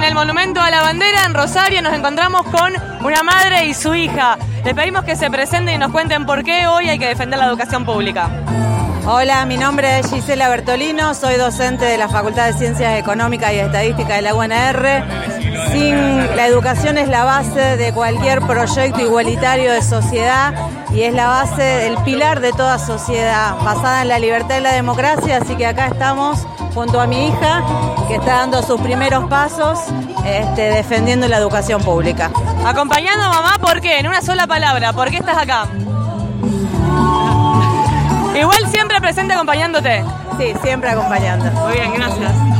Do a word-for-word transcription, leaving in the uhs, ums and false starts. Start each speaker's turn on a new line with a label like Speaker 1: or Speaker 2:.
Speaker 1: en el Monumento a la Bandera en Rosario. Nos encontramos con una madre y su hija. Les pedimos que se presenten y nos cuenten por qué hoy hay que defender la educación pública.
Speaker 2: Hola, mi nombre es Gisela Bertolino, soy docente de la Facultad de Ciencias Económicas y Estadística de la U N R. Sin, la educación es la base de cualquier proyecto igualitario de sociedad y es la base, el pilar de toda sociedad, basada en la libertad y la democracia, así que acá estamos junto a mi hija, que está dando sus primeros pasos, este, defendiendo la educación pública.
Speaker 1: Acompañando a mamá, ¿por qué? En una sola palabra, ¿por qué estás acá? Igual siempre presente acompañándote.
Speaker 2: Sí, siempre acompañando.
Speaker 1: Muy bien, gracias.